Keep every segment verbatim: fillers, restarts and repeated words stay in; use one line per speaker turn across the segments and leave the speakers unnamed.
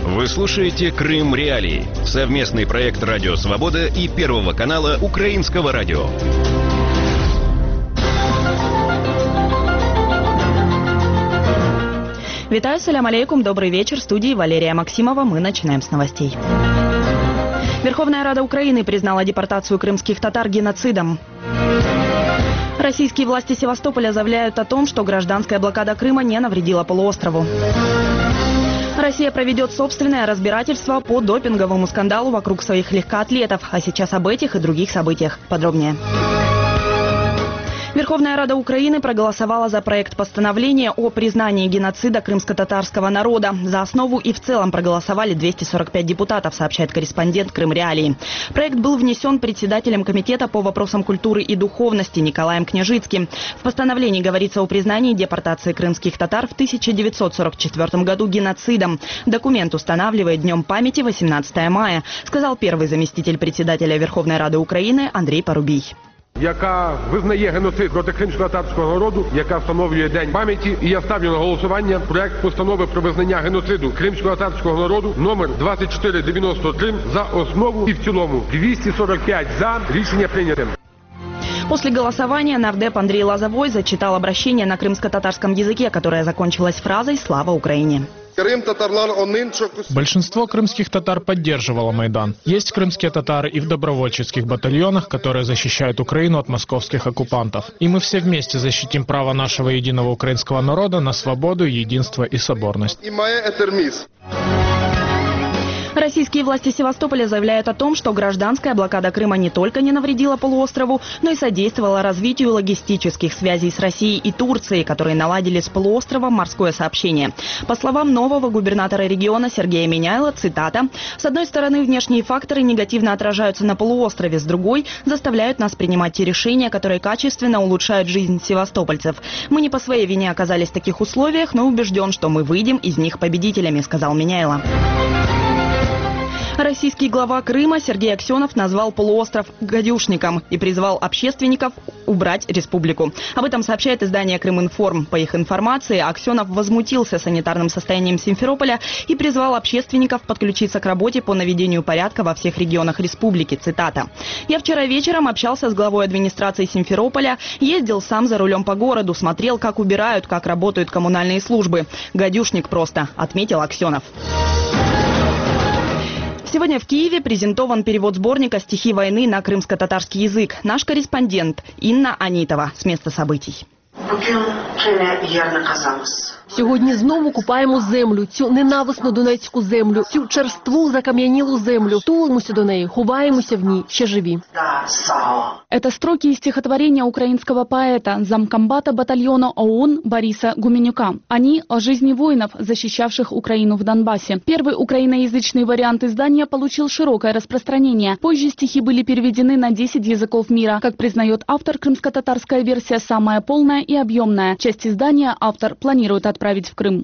Вы слушаете «Крым Реалии» — совместный проект «Радио Свобода» и Первого канала Украинского радио.
Витаю, салям алейкум, добрый вечер. В студии Валерия Максимова. Мы начинаем с новостей. Верховная Рада Украины признала депортацию крымских татар геноцидом. Российские власти Севастополя заявляют о том, что гражданская блокада Крыма не навредила полуострову. Россия проведет собственное разбирательство по допинговому скандалу вокруг своих легкоатлетов. А сейчас об этих и других событиях подробнее. Верховная Рада Украины проголосовала за проект постановления о признании геноцида крымско-татарского народа. За основу и в целом проголосовали двести сорок пять депутатов, сообщает корреспондент «Крым Реалии». Проект был внесен председателем комитета по вопросам культуры и духовности Николаем Княжицким. В постановлении говорится о признании депортации крымских татар в тысяча девятьсот сорок четвёртом году геноцидом. Документ устанавливает Днем памяти восемнадцатое мая, сказал первый заместитель председателя Верховной Рады Украины Андрей Парубій.
Яка визнає геноцид проти кримсько-татарського народу, яка встановлює День пам'яті. І я ставлю на голосування проект постанови про визнання геноциду кримсько-татарського народу номер двадцять чотири дев'яносто три за основу і в цілому. двести сорок пять за. Рішення прийнято.
После голосования нардеп Андрей Лозовой зачитал обращение на крымско-татарском языке, которое закончилось фразой «Слава Украине».
Большинство крымских татар поддерживало Майдан. Есть крымские татары и в добровольческих батальонах, которые защищают Украину от московских оккупантов. И мы все вместе защитим право нашего единого украинского народа на свободу, единство и соборность.
Российские власти Севастополя заявляют о том, что гражданская блокада Крыма не только не навредила полуострову, но и содействовала развитию логистических связей с Россией и Турцией, которые наладили с полуостровом морское сообщение. По словам нового губернатора региона Сергея Миняйла, цитата: «С одной стороны, внешние факторы негативно отражаются на полуострове, с другой заставляют нас принимать те решения, которые качественно улучшают жизнь севастопольцев. Мы не по своей вине оказались в таких условиях, но убежден, что мы выйдем из них победителями», сказал Миняйла. Российский глава Крыма Сергей Аксенов назвал полуостров гадюшником и призвал общественников убрать республику. Об этом сообщает издание «Крыминформ». По их информации, Аксенов возмутился санитарным состоянием Симферополя и призвал общественников подключиться к работе по наведению порядка во всех регионах республики. Цитата: «Я вчера вечером общался с главой администрации Симферополя, ездил сам за рулем по городу, смотрел, как убирают, как работают коммунальные службы. Гадюшник просто», отметил Аксенов. Сегодня в Киеве презентован перевод сборника «Стихи войны» на крымско-татарский язык. Наш корреспондент Инна Анитова с места событий.
Сьогодні знову купаємо землю, цю ненависну донецьку землю, цю черству закам'янілу землю. Тулимося до неї, ховаємося в ній, ще живі.
Это строки из стихотворения украинского поэта, замкомбата батальона ОУН Бориса Гуменюка. Они о жизни воинов, защищавших Украину в Донбассе. Первый украиноязычный вариант издания получил широкое распространение. Позже стихи были переведены на десять языков мира. Как признает автор, крымско-татарская версия самая полная и объемная. Часть издания автор планирует отправить в Крым.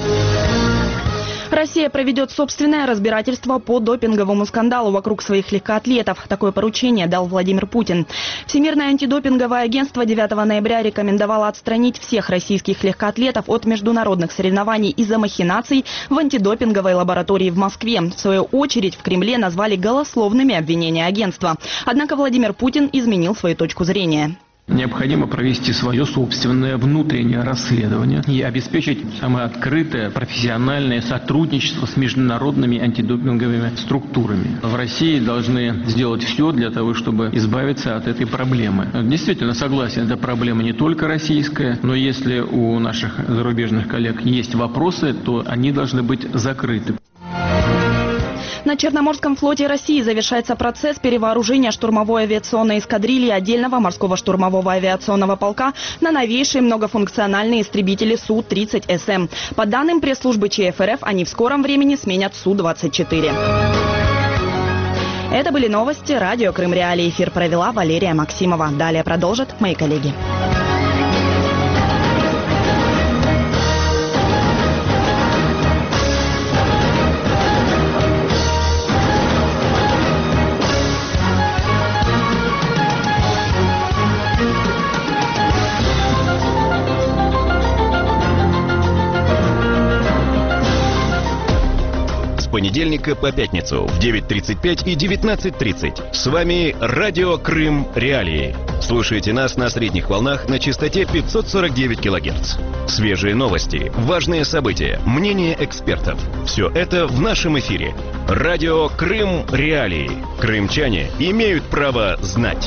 Россия проведет собственное разбирательство по допинговому скандалу вокруг своих легкоатлетов. Такое поручение дал Владимир Путин. Всемирное антидопинговое агентство девятого ноября рекомендовало отстранить всех российских легкоатлетов от международных соревнований из-за махинаций в антидопинговой лаборатории в Москве. В свою очередь в Кремле назвали голословными обвинения агентства. Однако Владимир Путин изменил свою точку зрения.
Необходимо провести свое собственное внутреннее расследование и обеспечить самое открытое профессиональное сотрудничество с международными антидопинговыми структурами. В России должны сделать все для того, чтобы избавиться от этой проблемы. Действительно, согласен, эта проблема не только российская, но если у наших зарубежных коллег есть вопросы, то они должны быть закрыты.
На Черноморском флоте России завершается процесс перевооружения штурмовой авиационной эскадрильи отдельного морского штурмового авиационного полка на новейшие многофункциональные истребители Су тридцать эс эм. По данным пресс-службы ЧФРФ, они в скором времени сменят Су двадцать четыре. Это были новости. Радио Крым Реалии. Эфир провела Валерия Максимова. Далее продолжат мои коллеги.
понедельника по пятницу в девять тридцать пять и девятнадцать тридцать. С вами Радио Крым Реалии. Слушайте нас на средних волнах на частоте пятьсот сорок девять килогерц. Свежие новости, важные события, мнения экспертов. Все это в нашем эфире. Радио Крым Реалии. Крымчане имеют право знать.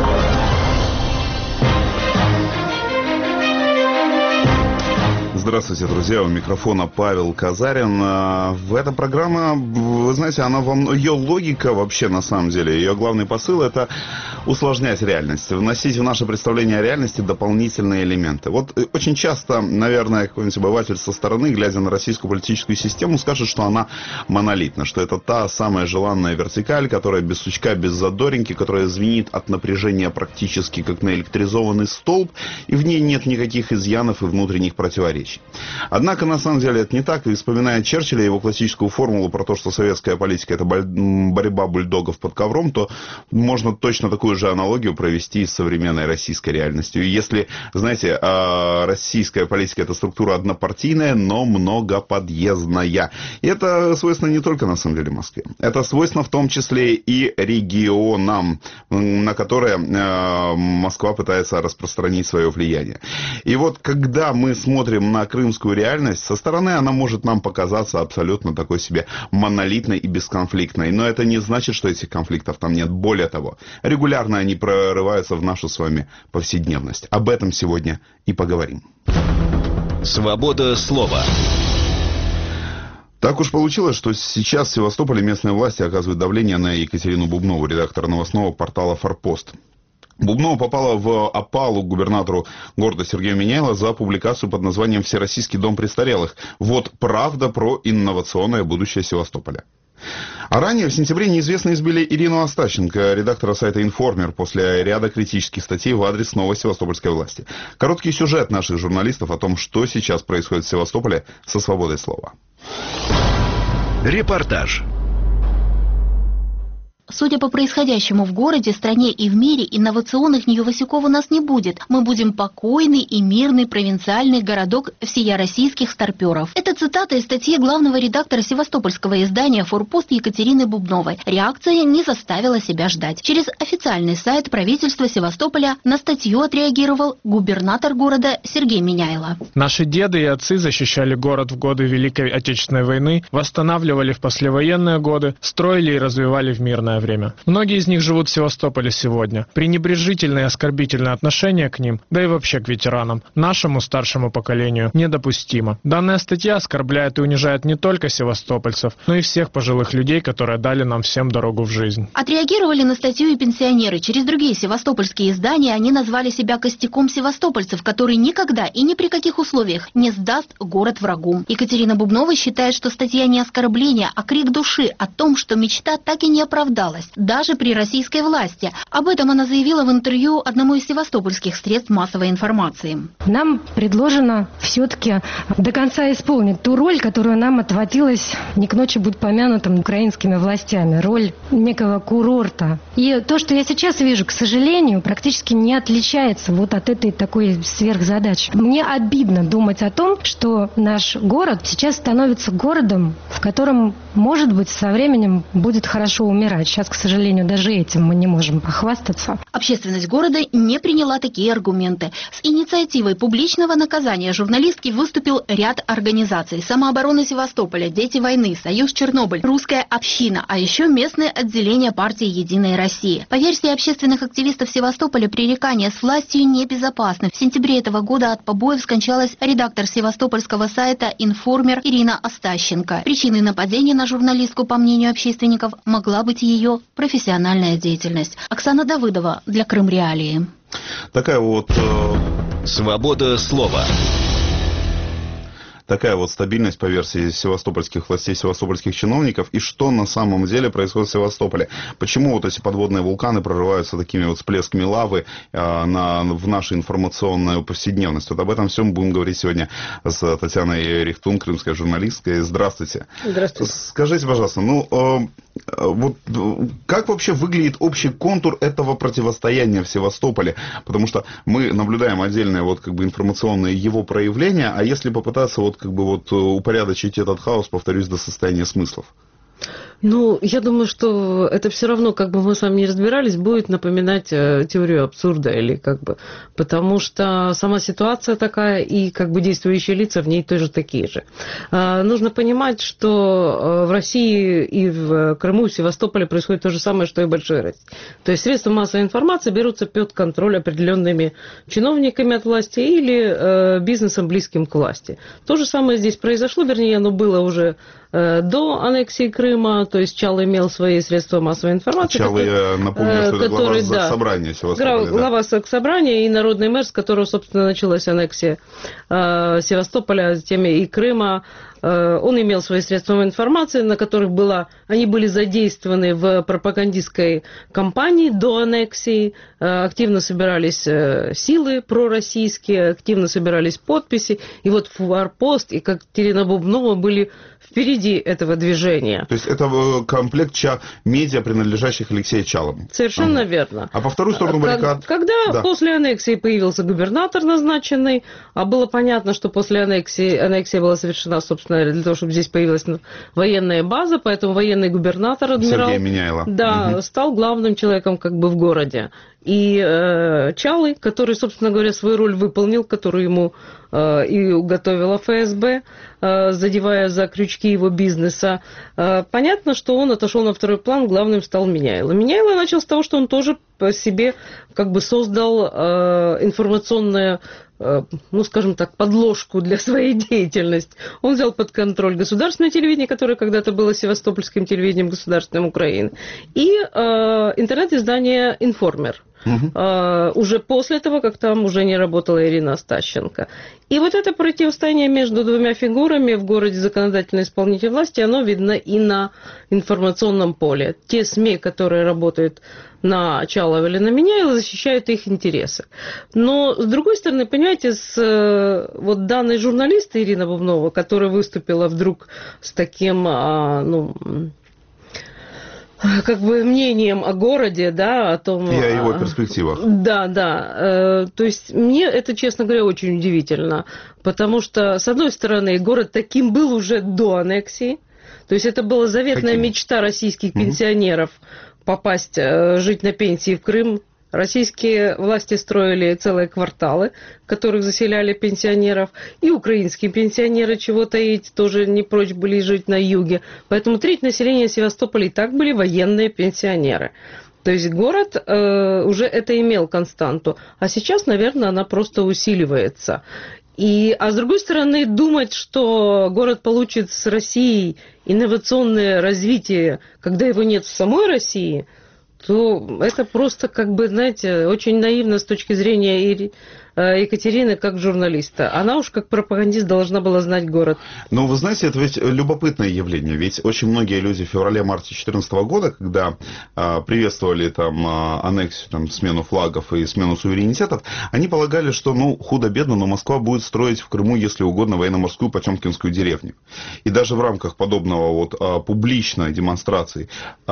Здравствуйте, друзья, у микрофона Павел Казарин. В эта программа, вы знаете, она вам, ее логика вообще на самом деле, ее главный посыл — это усложнять реальность, вносить в наше представление о реальности дополнительные элементы. Вот очень часто, наверное, какой-нибудь обыватель со стороны, глядя на российскую политическую систему, скажет, что она монолитна, что это та самая желанная вертикаль, которая без сучка, без задоринки, которая звенит от напряжения практически как наэлектризованный столб, и в ней нет никаких изъянов и внутренних противоречий. Однако, на самом деле, это не так. И вспоминая Черчилля, его классическую формулу про то, что советская политика — это борьба бульдогов под ковром, то можно точно такую же аналогию провести и с современной российской реальностью. И если, знаете, российская политика — это структура однопартийная, но многоподъездная. И это свойственно не только, на самом деле, Москве. Это свойственно в том числе и регионам, на которые Москва пытается распространить свое влияние. И вот, когда мы смотрим на крымскую реальность, со стороны она может нам показаться абсолютно такой себе монолитной и бесконфликтной. Но это не значит, что этих конфликтов там нет. Более того, регулярно они прорываются в нашу с вами повседневность. Об этом сегодня и поговорим.
Свобода слова.
Так уж получилось, что сейчас в Севастополе местные власти оказывают давление на Екатерину Бубнову, редактора новостного портала «Форпост». Бубнова попала в опалу к губернатору города Сергею Миняйло за публикацию под названием «Всероссийский дом престарелых». Вот правда про инновационное будущее Севастополя. А ранее, в сентябре, неизвестные избили Ирину Астащенко, редактора сайта «Информер», после ряда критических статей в адрес новой севастопольской власти. Короткий сюжет наших журналистов о том, что сейчас происходит в Севастополе со свободой слова.
Репортаж.
Судя по происходящему в городе, стране и в мире, инновационных ньювасюков у нас не будет. Мы будем покойный и мирный провинциальный городок всея российских старперов. Это цитата из статьи главного редактора севастопольского издания «Форпост» Екатерины Бубновой. Реакция не заставила себя ждать. Через официальный сайт правительства Севастополя на статью отреагировал губернатор города Сергей Миняйло.
Наши деды и отцы защищали город в годы Великой Отечественной войны, восстанавливали в послевоенные годы, строили и развивали в мирное время. Многие из них живут в Севастополе сегодня. Пренебрежительное и оскорбительное отношение к ним, да и вообще к ветеранам, нашему старшему поколению, недопустимо. Данная статья оскорбляет и унижает не только севастопольцев, но и всех пожилых людей, которые дали нам всем дорогу в жизнь.
Отреагировали на статью и пенсионеры. Через другие севастопольские издания они назвали себя костяком севастопольцев, который никогда и ни при каких условиях не сдаст город врагу. Екатерина Бубнова считает, что статья не оскорбление, а крик души о том, что мечта так и не оправдалась. Даже при российской власти. Об этом она заявила в интервью одному из севастопольских средств массовой информации.
Нам предложено все-таки до конца исполнить ту роль, которую нам отводилась, не к ночи будь помянутым украинскими властями, роль некого курорта. И то, что я сейчас вижу, к сожалению, практически не отличается вот от этой такой сверхзадачи. Мне обидно думать о том, что наш город сейчас становится городом, в котором, может быть, со временем будет хорошо умирать. Сейчас, к сожалению, даже этим мы не можем похвастаться.
Общественность города не приняла такие аргументы. С инициативой публичного наказания журналистки выступил ряд организаций: самообороны Севастополя, Дети войны, Союз Чернобыль, Русская община, а еще местное отделение партии «Единая Россия». По версии общественных активистов Севастополя, пререкания с властью небезопасны. В сентябре этого года от побоев скончалась редактор севастопольского сайта «Информер» Ирина Астащенко. Причиной нападения на журналистку, по мнению общественников, могла быть ее профессиональная деятельность. Оксана Давыдова для Крым Реалии.
Такая вот... Э...
Свобода слова.
Такая вот стабильность по версии севастопольских властей, севастопольских чиновников. И что на самом деле происходит в Севастополе? Почему вот эти подводные вулканы прорываются такими вот всплесками лавы э, на, в нашу информационную повседневность? Вот об этом всем будем говорить сегодня с Татьяной Рихтун, крымской журналисткой. Здравствуйте.
Здравствуйте.
Скажите, пожалуйста, ну э, вот как вообще выглядит общий контур этого противостояния в Севастополе? Потому что мы наблюдаем отдельные вот как бы информационные его проявления, а если попытаться вот как бы вот упорядочить этот хаос, повторюсь, до состояния смыслов?
Ну, я думаю, что это все равно, как бы мы с вами не разбирались, будет напоминать теорию абсурда, или как бы, потому что сама ситуация такая, и как бы действующие лица в ней тоже такие же. А, нужно понимать, что в России и в Крыму, и в Севастополе происходит то же самое, что и в Большой России. То есть средства массовой информации берутся под контроль определенными чиновниками от власти или э, бизнесом, близким к власти. То же самое здесь произошло, вернее, оно было уже э, до аннексии Крыма. То есть Чал имел свои средства массовой информации.
Чал, я напомню, что это глава Заксобрания Севастополя.
Глава Заксобрания и народный мэр, с которого, собственно, началась аннексия э, Севастополя, затем и Крыма. Э, он имел свои средства информации, на которых была, они были задействованы в пропагандистской кампании до аннексии. Э, активно собирались э, силы пророссийские, активно собирались подписи. И вот Форпост и Катерина Бубнова были впереди этого движения.
То есть это комплект ча- медиа, принадлежащих Алексею Чалому.
Совершенно
ага.
верно.
А по вторую сторону баррикад?
Когда да. после аннексии появился губернатор назначенный, а было понятно, что после аннексии, аннексия была совершена, собственно, для того, чтобы здесь появилась военная база, поэтому военный губернатор, адмирал,
Сергей Меняйло.
Да, угу. стал главным человеком как бы в городе. И э, Чалы, который, собственно говоря, свою роль выполнил, которую ему э, и уготовила эф эс бэ, э, задевая за крючки его бизнеса, э, понятно, что он отошел на второй план, главным стал Меняйло. Меняйло начал с того, что он тоже по себе как бы создал э, информационное, э, ну, скажем так, подложку для своей деятельности. Он взял под контроль государственное телевидение, которое когда-то было севастопольским телевидением государственным Украины, и э, интернет-издание «Информер». Угу. Uh, уже после того, как там уже не работала Ирина Остащенко. И вот это противостояние между двумя фигурами в городе законодательной и исполнительной власти, оно видно и на информационном поле. Те СМИ, которые работают на Чалова или на Меняйло, защищают их интересы. Но, с другой стороны, понимаете, с вот данной журналистой Ирина Бубнова, которая выступила вдруг с таким, а, ну... как бы мнением о городе, да, о том...
И о его перспективах.
Да, да. То есть мне это, честно говоря, очень удивительно, потому что, с одной стороны, город таким был уже до аннексии, то есть это была заветная Каким? мечта российских пенсионеров угу. попасть, жить на пенсии в Крым. Российские власти строили целые кварталы, в которых заселяли пенсионеров, и украинские пенсионеры, чего таить, тоже не прочь были жить на юге. Поэтому треть населения Севастополя и так были военные пенсионеры. То есть город э, уже это имел константу, а сейчас, наверное, она просто усиливается. И, а с другой стороны, думать, что город получит с Россией инновационное развитие, когда его нет в самой России, то это просто, как бы, знаете, очень наивно с точки зрения Екатерины как журналиста. Она уж как пропагандист должна была знать город.
Но вы знаете, это ведь любопытное явление. Ведь очень многие люди в феврале-марте две тысячи четырнадцатого года, когда а, приветствовали там а, аннексию, там, смену флагов и смену суверенитетов, они полагали, что, ну, худо-бедно, но Москва будет строить в Крыму, если угодно, военно-морскую Потемкинскую деревню. И даже в рамках подобного вот а, публичной демонстрации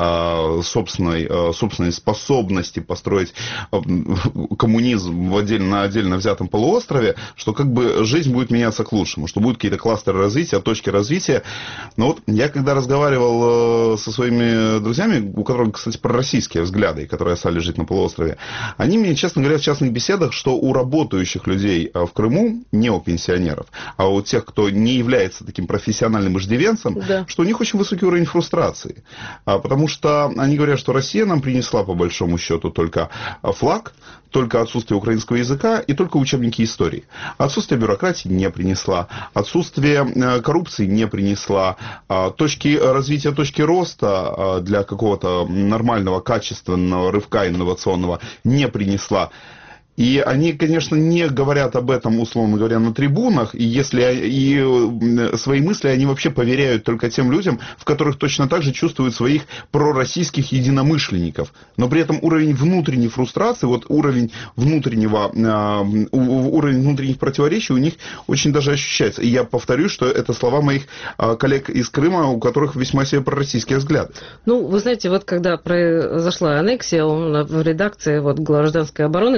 а, собственной, а, собственной способности построить а, коммунизм в отдельно, на отдельно взятом полуострове, что как бы жизнь будет меняться к лучшему, что будут какие-то кластеры развития, точки развития. Но вот я когда разговаривал со своими друзьями, у которых, кстати, пророссийские взгляды, и которые остались жить на полуострове, они мне, честно говоря, в частных беседах, что у работающих людей в Крыму, не у пенсионеров, а у тех, кто не является таким профессиональным иждивенцем, да. что у них очень высокий уровень фрустрации. Потому что они говорят, что Россия нам принесла, по большому счету, только флаг, только отсутствие украинского языка и только учебники истории. Отсутствие бюрократии не принесла, отсутствие коррупции не принесла, точки развития, точки роста для какого-то нормального, качественного рывка инновационного не принесла. И они, конечно, не говорят об этом, условно говоря, на трибунах, и, если, и свои мысли они вообще поверяют только тем людям, в которых точно так же чувствуют своих пророссийских единомышленников. Но при этом уровень внутренней фрустрации, вот уровень внутреннего, уровень внутренних противоречий у них очень даже ощущается. И я повторю, что это слова моих коллег из Крыма, у которых весьма себе пророссийские взгляды.
Ну, вы знаете, вот когда произошла аннексия в редакции вот, гражданской обороны, которая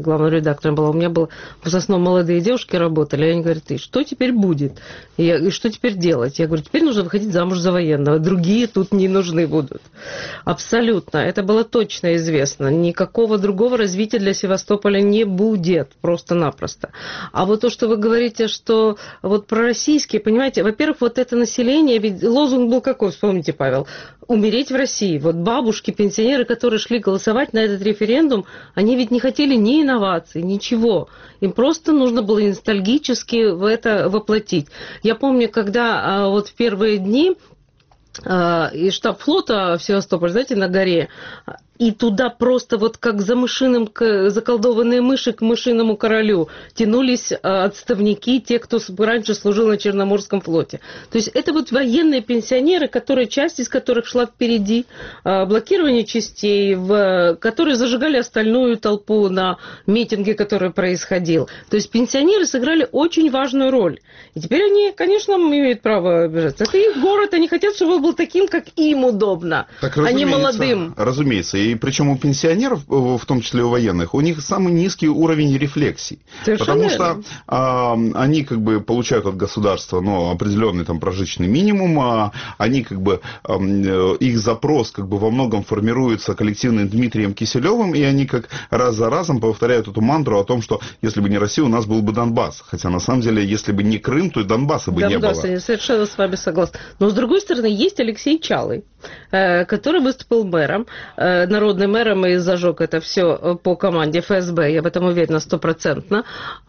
главным редактором была, у меня было, в основном молодые девушки работали, и они говорят, и что теперь будет? И, я, и что теперь делать? Я говорю, теперь нужно выходить замуж за военного, другие тут не нужны будут. Абсолютно, это было точно известно, никакого другого развития для Севастополя не будет, просто-напросто. А вот то, что вы говорите, что вот пророссийские, понимаете, во-первых, вот это население, ведь лозунг был какой, вспомните, Павел, умереть в России. Вот бабушки, пенсионеры, которые шли голосовать на этот референдум, они ведь не хотели ни инноваций, ничего. Им просто нужно было ностальгически в это воплотить. Я помню, когда вот в первые дни и штаб флота в Севастополе, знаете, на горе, и туда просто вот как за мышиным, заколдованные мыши к мышиному королю тянулись отставники, те, кто раньше служил на Черноморском флоте. То есть это вот военные пенсионеры, которые, часть из которых шла впереди, блокирование частей, в, которые зажигали остальную толпу на митинге, который происходил. То есть пенсионеры сыграли очень важную роль. И теперь они, конечно, имеют право обижаться. Это их город, они хотят, чтобы он был таким, как им удобно, так, а не молодым.
Разумеется. И причем у пенсионеров, в том числе у военных, у них самый низкий уровень рефлексий. Совершенно потому что а, они как бы получают от государства, ну, определенный там прожиточный минимум, а они как бы, а, их запрос как бы во многом формируется коллективным Дмитрием Киселевым, и они как раз за разом повторяют эту мантру о том, что если бы не Россия, у нас был бы Донбасс. Хотя на самом деле, если бы не Крым, то и Донбасса бы
Донбасса,
не было.
Я совершенно с вами согласна. Но с другой стороны, есть Алексей Чалый, который выступил мэром, народным мэром и зажег это все по команде эф эс бэ, я в этом уверена стопроцентно.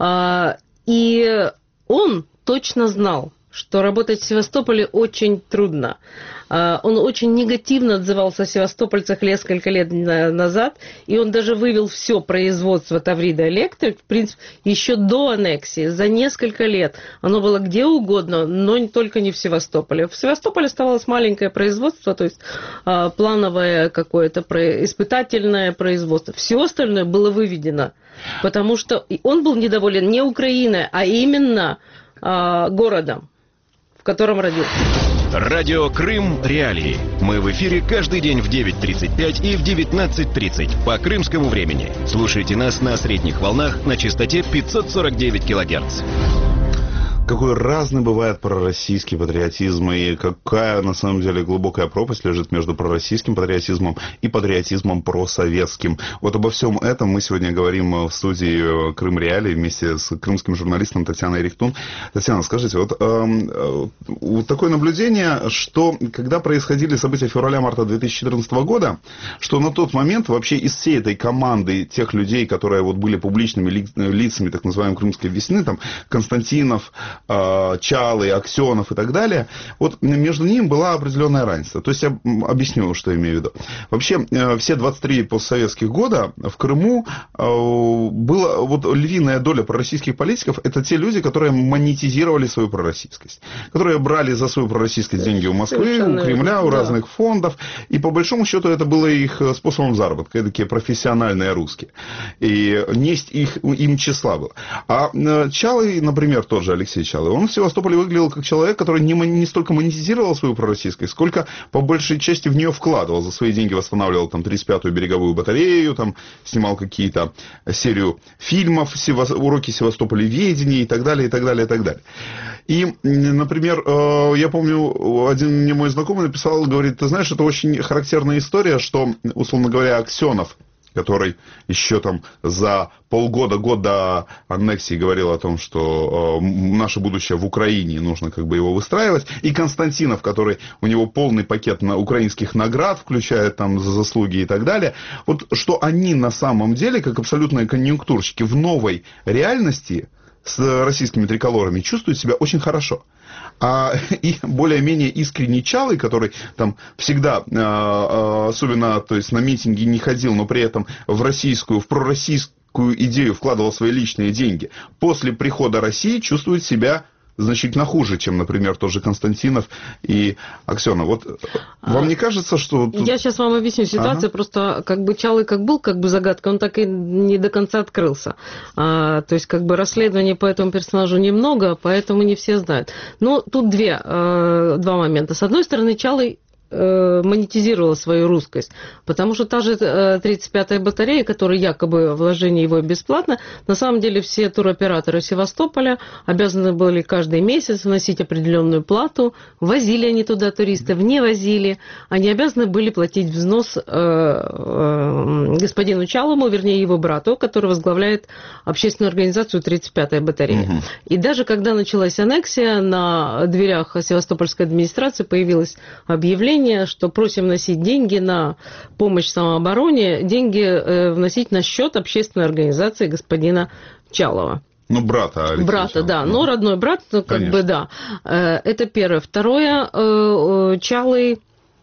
И он точно знал, что работать в Севастополе очень трудно. Он очень негативно отзывался о севастопольцах несколько лет назад, и он даже вывел все производство Таврида Электрик, в принципе, еще до аннексии, за несколько лет. Оно было где угодно, но не только не в Севастополе. В Севастополе оставалось маленькое производство, то есть плановое какое-то испытательное производство. Все остальное было выведено, потому что он был недоволен не Украиной, а именно городом, в котором родился.
Радио Крым Реалии. Мы в эфире каждый день в девять тридцать пять и в девятнадцать тридцать по крымскому времени. Слушайте нас на средних волнах на частоте пятьсот сорок девять килогерц.
Какой разный бывает пророссийский патриотизм, и какая на самом деле глубокая пропасть лежит между пророссийским патриотизмом и патриотизмом просоветским. Вот обо всем этом мы сегодня говорим в студии Крым Реалии вместе с крымским журналистом Татьяной Рихтун. Татьяна, скажите, вот, э, э, такое наблюдение, что когда происходили события февраля-марта две тысячи четырнадцатого года, что на тот момент вообще из всей этой команды тех людей, которые вот были публичными ли, лицами так называемой крымской весны, там Константинов, Чалы, Аксенов и так далее, вот между ними была определенная разница. То есть я объясню, что я имею в виду. Вообще все двадцать три постсоветских года в Крыму была вот львиная доля пророссийских политиков, это те люди, которые монетизировали свою пророссийскость, которые брали за свою пророссийскость деньги у Москвы, совершенно у Кремля, у да. разных фондов, и по большому счету это было их способом заработка, такие профессиональные русские. И несть их, им числа было. А Чалы, например, тот же Алексей Чалы, он в Севастополе выглядел как человек, который не, не столько монетизировал свою пророссийскость, сколько по большей части в нее вкладывал. За свои деньги восстанавливал там тридцать пятую береговую батарею, там снимал какие-то серию фильмов, сева, уроки Севастополеведения и так далее, и так далее, и так далее. И, например, я помню, один мне мой знакомый написал, говорит, ты знаешь, это очень характерная история, что, условно говоря, Аксенов, который еще там за полгода, год до аннексии говорил о том, что э, наше будущее в Украине, нужно как бы его выстраивать. И Константинов, который у него полный пакет на украинских наград, включая там за заслуги и так далее. Вот что они на самом деле, как абсолютные конъюнктурщики, в новой реальности с российскими триколорами чувствуют себя очень хорошо. А и более-менее искренний Чалый, который там всегда, особенно то есть на митинги не ходил, но при этом в российскую, в пророссийскую идею вкладывал свои личные деньги, после прихода России чувствует себя значительно хуже, чем, например, тоже Константинов и Аксенов. Вот вам не кажется, что... Тут...
Я сейчас вам объясню ситуацию, ага. просто как бы Чалый как был, как бы загадка, он так и не до конца открылся. А, то есть как бы расследований по этому персонажу немного, поэтому не все знают. Но тут две, два момента. С одной стороны, Чалый монетизировала свою русскость. Потому что та же тридцать пятая батарея, которая якобы вложение его бесплатно, на самом деле все туроператоры Севастополя обязаны были каждый месяц вносить определенную плату. Возили они туда туристов, не возили. Они обязаны были платить взнос господину Чалому, вернее его брату, который возглавляет общественную организацию тридцать пятая батарея. Угу. И даже когда началась аннексия, на дверях Севастопольской администрации появилось объявление, что просим вносить деньги на помощь самообороне, деньги э, вносить на счет общественной организации господина Чалова.
Ну, брата. Алексея
брата,
Чалова.
да. Но родной брат, ну, как Конечно. бы, да. Э, это первое. Второе, э, Чалый,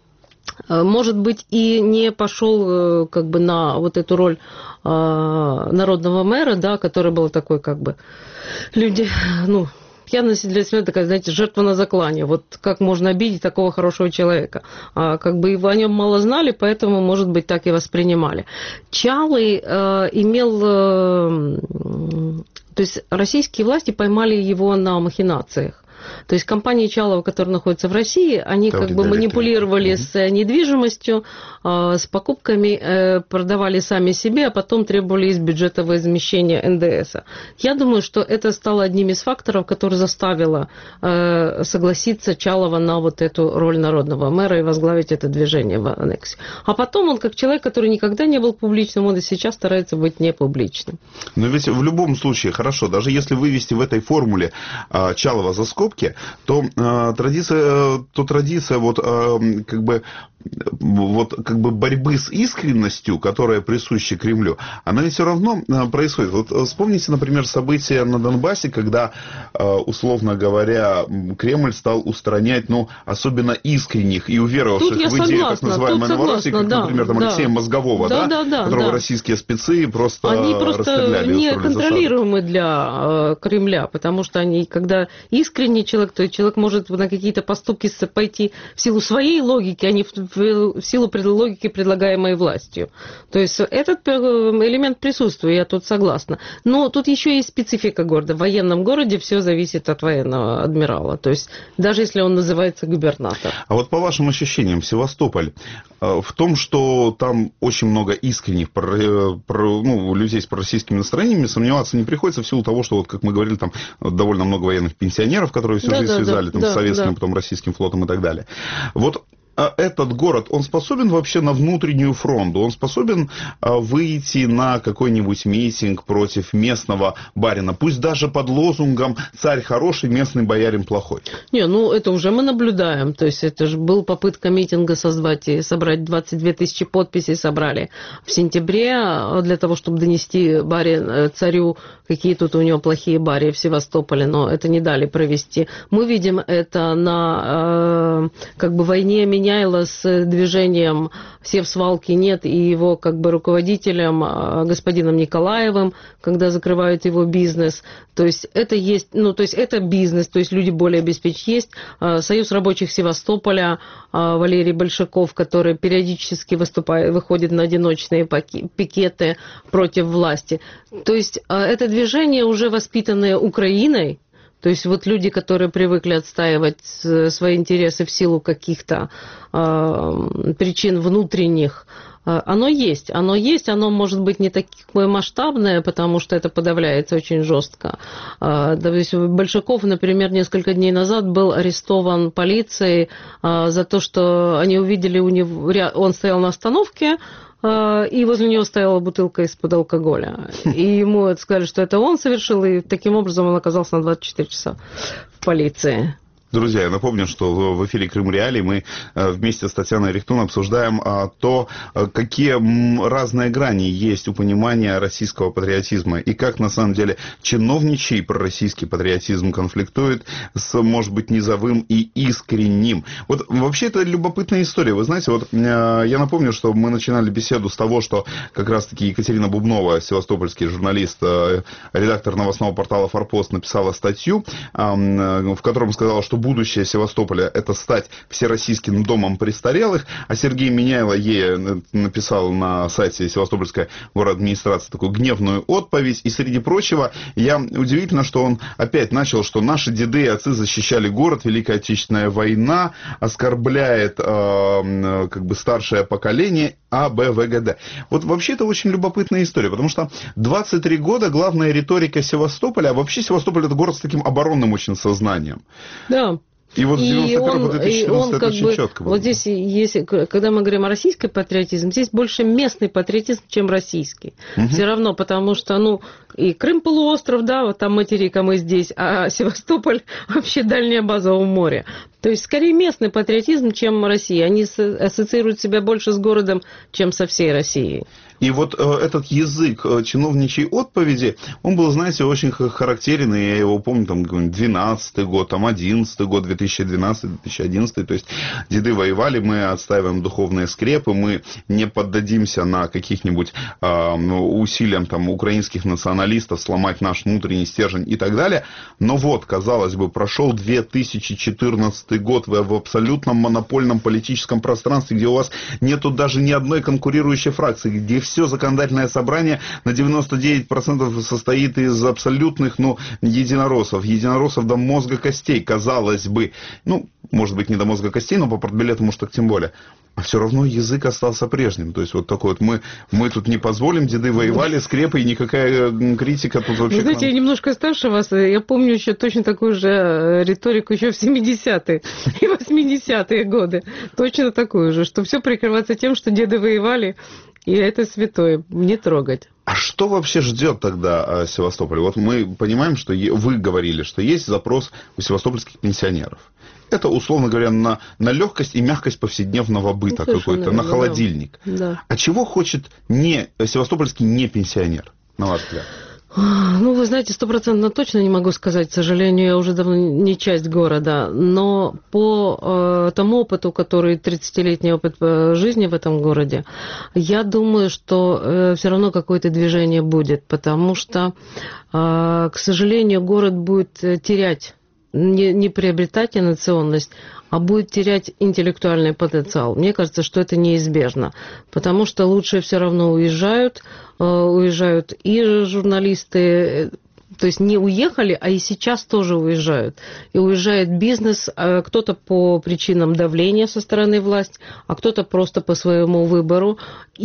э, может быть, и не пошел э, как бы на вот эту роль э, народного мэра, да, который был такой, как бы, люди, ну, явно для себя такая, знаете, жертва на заклане. Вот как можно обидеть такого хорошего человека. А, как бы его о нем мало знали, поэтому, может быть, так и воспринимали. Чалый э, имел... Э, то есть российские власти поймали его на махинациях. То есть компании Чалова, которые находятся в России, они Там как бы манипулировали mm-hmm. с недвижимостью, с покупками, продавали сами себе, а потом требовали из бюджета возмещения эн дэ эса. Я думаю, что это стало одним из факторов, который заставило согласиться Чалова на вот эту роль народного мэра и возглавить это движение в аннексии. А потом он, как человек, который никогда не был публичным, он и сейчас старается быть непубличным.
Но ведь в любом случае, хорошо, даже если вывести в этой формуле Чалова за скобки, то э, традиция, то традиция вот э, как бы вот как бы борьбы с искренностью, которая присуща Кремлю, она ведь все равно происходит. Вот вспомните, например, события на Донбассе, когда, условно говоря, Кремль стал устранять, ну, особенно искренних и уверовавших в идею так называемой Новороссии, как, да, например, там, да. Алексея Мозгового, да, да, да, которого да. российские спецы просто
они просто не контролируемы для Кремля, потому что они, когда искренний человек, то человек может на какие-то поступки пойти в силу своей логики, а не в в силу логики, предлагаемой властью. То есть этот элемент присутствует, я тут согласна. Но тут еще есть специфика города. В военном городе все зависит от военного адмирала. То есть даже если он называется губернатор.
А вот по вашим ощущениям, Севастополь, в том, что там очень много искренних ну, людей с пророссийскими настроениями, сомневаться не приходится в силу того, что, вот, как мы говорили, там довольно много военных пенсионеров, которые всю да, жизнь да, связали да, там, да, с советским, да. потом российским флотом и так далее. Вот а этот город, он способен вообще на внутреннюю фронту? Он способен а, выйти на какой-нибудь митинг против местного барина? Пусть даже под лозунгом «царь хороший, местный боярин плохой».
Не, ну это уже мы наблюдаем. То есть это же была попытка митинга созвать и собрать двадцать две тысячи подписей собрали в сентябре для того, чтобы донести барин, царю, какие тут у него плохие бари в Севастополе, но это не дали провести. Мы видим это на э, как бы войне Меняйло с движением «Севсвалки нет» и его как бы руководителем господином Николаевым, когда закрывают его бизнес. То есть это есть, ну, то есть это бизнес, то есть люди более обеспеченные. Есть Союз рабочих Севастополя, Валерий Большаков, который периодически выступает, выходит на одиночные пикеты против власти. То есть это движение, уже воспитанное Украиной. То есть вот люди, которые привыкли отстаивать свои интересы в силу каких-то э, причин внутренних, э, оно есть. Оно есть, оно может быть не такое масштабное, потому что это подавляется очень жестко. Э, то есть Большаков, например, несколько дней назад был арестован полицией э, за то, что они увидели у него... Он стоял на остановке, и возле него стояла бутылка из-под алкоголя. И ему сказали, что это он совершил, и таким образом он оказался на двадцать четыре часа в полиции.
Друзья, я напомню, что в эфире «Крым Реалии» мы вместе с Татьяной Рихтун обсуждаем то, какие разные грани есть у понимания российского патриотизма и как, на самом деле, чиновничий пророссийский патриотизм конфликтует с, может быть, низовым и искренним. Вот вообще это любопытная история. Вы знаете, вот я напомню, что мы начинали беседу с того, что как раз-таки Екатерина Бубнова, севастопольский журналист, редактор новостного портала «Форпост», написала статью, в котором сказала, что будущее Севастополя – это стать всероссийским домом престарелых, а Сергей Миняйло ей написал на сайте Севастопольской городадминистрации такую гневную отповедь. И среди прочего, я удивительно, что он опять начал, что наши деды и отцы защищали город, Великая Отечественная война, оскорбляет э, как бы старшее поколение А, Б, В, Г, Д. Вот вообще это очень любопытная история, потому что двадцать три года главная риторика Севастополя, а вообще Севастополь это город с таким оборонным очень сознанием.
Да.
И вот с девяносто первого по две тысячи четырнадцатый это очень
бы,
четко было.
Вот здесь, есть, когда мы говорим о российском патриотизме, здесь больше местный патриотизм, чем российский. Угу. Все равно, потому что, ну, и Крым полуостров, да, вот там материк, а мы здесь, а Севастополь вообще дальняя база у моря. То есть, скорее, местный патриотизм, чем Россия. Они ассоциируют себя больше с городом, чем со всей Россией.
И вот э, этот язык э, чиновничьей отповеди, он был, знаете, очень характерен, и я его помню, там, двенадцатый год, там, одиннадцатый год, две тысячи двенадцатый — две тысячи одиннадцатый, то есть, деды воевали, мы отстаиваем духовные скрепы, мы не поддадимся на каких-нибудь э, усилиям, там, украинских националистов сломать наш внутренний стержень и так далее, но вот, казалось бы, прошел две тысячи четырнадцатый год, вы в абсолютном монопольном политическом пространстве, где у вас нету даже ни одной конкурирующей фракции, где все законодательное собрание на девяносто девять процентов состоит из абсолютных, ну, единороссов. Единороссов до мозга костей, казалось бы. Ну, может быть, не до мозга костей, но по партбилетам уж так тем более. А все равно язык остался прежним. То есть, вот такой вот мы, мы тут не позволим, деды воевали, скрепы, и никакая критика тут вообще...
Вы знаете, я немножко старше вас, я помню еще точно такую же риторику еще в семидесятые и восьмидесятые годы. Точно такую же, что все прикрывается тем, что деды воевали, и это святое, не трогать.
А что вообще ждет тогда Севастополь? Вот мы понимаем, что вы говорили, что есть запрос у севастопольских пенсионеров. Это, условно говоря, на, на легкость и мягкость повседневного быта ну, какой-то, на холодильник.
Да.
А чего хочет не, севастопольский не пенсионер, на ваш взгляд?
Ну, вы знаете, стопроцентно точно не могу сказать, к сожалению, я уже давно не часть города, но по э, тому опыту, который тридцатилетний опыт жизни в этом городе, я думаю, что э, все равно какое-то движение будет, потому что, э, к сожалению, город будет терять, не, не приобретать инновационность, а будет терять интеллектуальный потенциал. Мне кажется, что это неизбежно, потому что лучшие все равно уезжают, уезжают и журналисты, то есть не уехали, а и сейчас тоже уезжают. И уезжает бизнес, кто-то по причинам давления со стороны власти, а кто-то просто по своему выбору.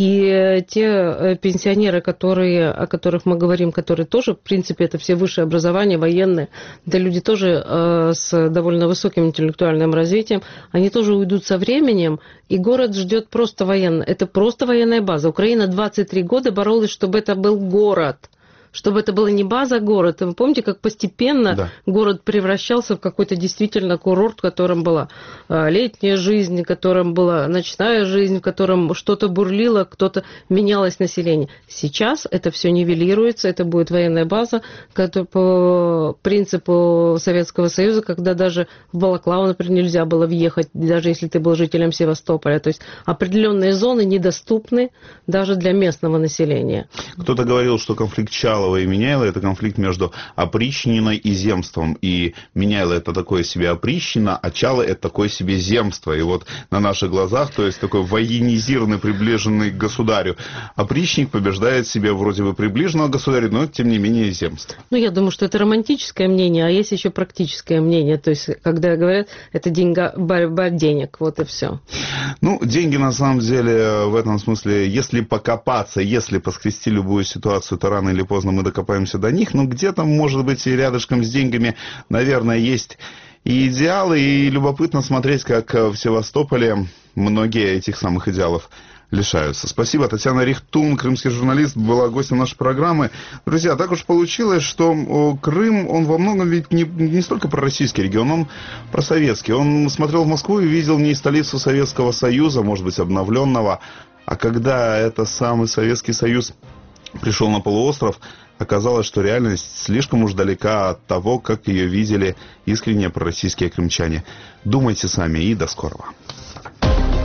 И те пенсионеры, которые, о которых мы говорим, которые тоже, в принципе, это все высшее образование, военные, да люди тоже с довольно высоким интеллектуальным развитием, они тоже уйдут со временем, и город ждет просто военный. Это просто военная база. Украина двадцать три года боролась, чтобы это был город. Чтобы это была не база, а город. Вы помните, как постепенно да. город превращался в какой-то действительно курорт, в котором была летняя жизнь, в котором была ночная жизнь, в котором что-то бурлило, кто-то менялось население. Сейчас это все нивелируется, это будет военная база, которая по принципу Советского Союза, когда даже в Балаклаву, например, нельзя было въехать, даже если ты был жителем Севастополя. То есть определенные зоны недоступны даже для местного населения.
Кто-то говорил, что конфликт Чалова и Миняйло — это конфликт между опричниной и земством. И Миняйло — это такое себе опричнина, а Чало — это такое себе земство. И вот на наших глазах, то есть такой военизированный, приближенный к государю опричник побеждает себе вроде бы приближенного государя, но тем не менее земство.
Ну, я думаю, что это романтическое мнение, а есть еще практическое мнение. То есть, когда говорят, это деньга, борьба денег, вот и все.
Ну, деньги на самом деле в этом смысле, если покопаться, если поскрести любую ситуацию, то рано или поздно мы докопаемся до них, но где-то, может быть, и рядышком с деньгами, наверное, есть и идеалы, и любопытно смотреть, как в Севастополе многие этих самых идеалов лишаются. Спасибо. Татьяна Рихтун, крымский журналист, была гостем нашей программы. Друзья, так уж получилось, что Крым, он во многом ведь не, не столько про российский регион, он про советский. Он смотрел в Москву и видел не столицу Советского Союза, может быть, обновленного, а когда это самый Советский Союз пришел на полуостров, оказалось, что реальность слишком уж далека от того, как ее видели искренне пророссийские крымчане. Думайте сами и до скорого.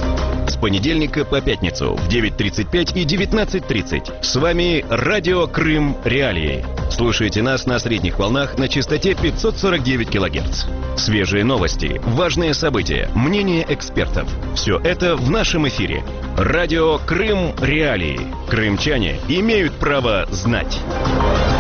С понедельника по пятницу в девять тридцать пять и девятнадцать тридцать. С вами Радио Крым Реалии. Слушайте нас на средних волнах на частоте пятьсот сорок девять килогерц. Свежие новости, важные события, мнения экспертов. Все это в нашем эфире. Радио Крым Реалии. Крымчане имеют право знать.